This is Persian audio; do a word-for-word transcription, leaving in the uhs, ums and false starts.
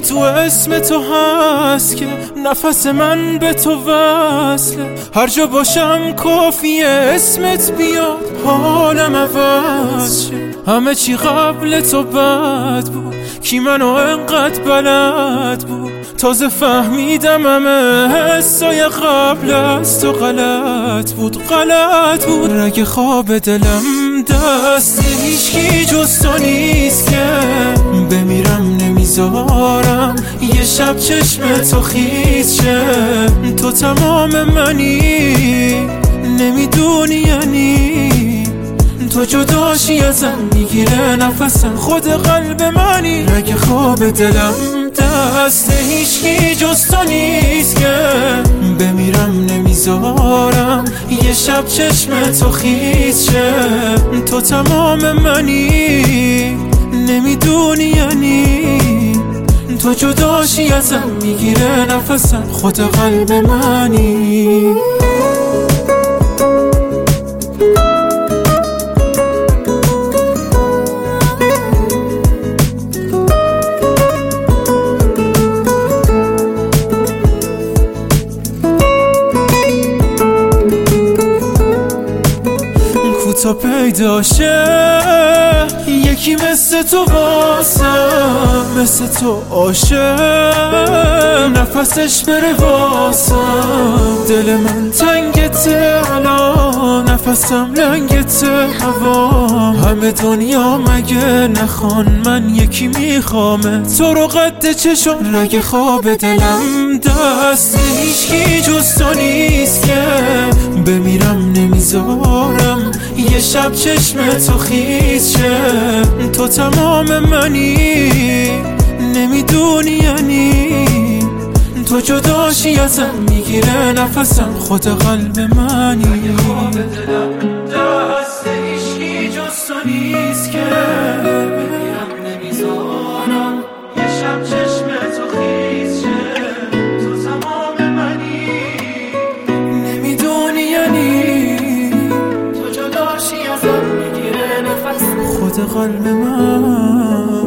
تو اسم تو هست که نفس من به تو وصله. هر جا باشم کافیه اسمت بیاد حالم عوض شه. همه چی قبل تو بد بود، کی منو انقدر بلد بود. تازه فهمیدم همه حسای قبل از تو غلط بود، غلط بود. رگ خواب دلم دست هیچکی جز تو نیست که بمیرم نمیذارم یه شب چشم تو خیز شه. تو تمام منی نمیدونی یعنی تو جداشی ازم میگیره نفسم، خود قلب منی. رگ خواب دلم دست هیچکی جز تو نیست که بمیرم نمیذارم یه شب چشم تو خیز شه. تو تمام منی نمیدونی یعنی تو جداشی ازم میگیره نفسم، خود قلب منی. تا پیدا شه یکی مثل تو واسم، مثل تو عاشق نفسش بره واسم. دل من تنگته الان نفسم لنگته هوام. همه دنیا مگه نخوان من یکی میخوامه تو رو قد چشم. رگ خواب دلم دست هیچکی جز تو نیست که بمیرم نمیذارم یه شب چشم تو خیز شه. تو تمام منی نمیدونی یعنی تو جداشی ازم میگیره نفسم، خود قلب منی. خواب دلم دست هیچکی جز تو نیست که بمیرم نمیذارم یه شب چشم تو خیز شه. تو تمام منی نمیدونی یعنی تو جداشی ازم میگیره نفسم، خود قلب من.